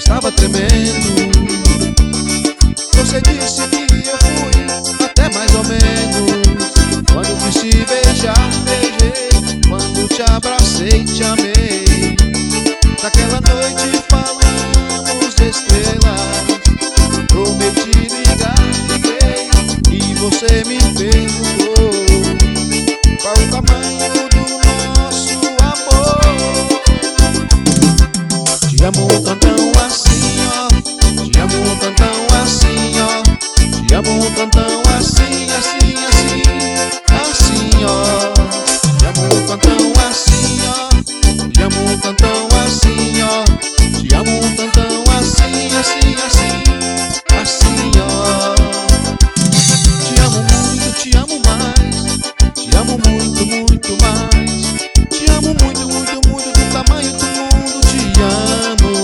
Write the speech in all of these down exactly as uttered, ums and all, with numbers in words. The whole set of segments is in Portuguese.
estava tremendo. Você disse que eu fui até mais ou menos. Quando quis te beijar, beijei. Quando te abracei, te amei. Naquela noite falamos de estrelas. Prometi ligar, liguei. E você me perguntou qual o tamanho do nosso amor. Te amo tantão assim, ó. Te amo tantão assim, ó. Te amo tantão assim, assim, assim, assim, ó. Te amo tantão assim, ó. Te amo tantão assim, ó. Te amo tantão assim, assim, assim, assim, ó. Te amo muito, te amo mais. Te amo muito, muito mais. Te amo muito, muito, muito, do tamanho do mundo. Te amo.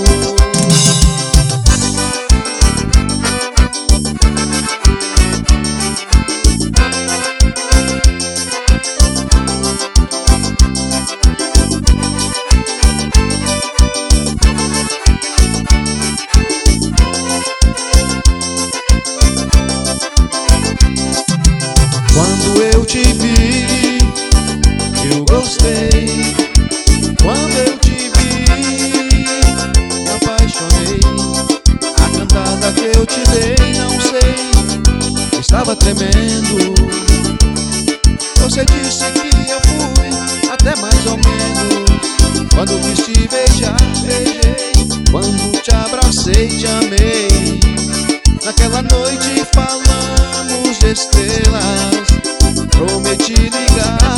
Quando eu te vi, eu gostei. Quando eu te vi, me apaixonei. A cantada que eu te dei, não sei, estava tremendo. Você disse que eu fui até mais ou menos. Quando quis te beijar, beijei. Quando te abracei, te amei. Naquela noite falamos de estrelas. Prometi ligar,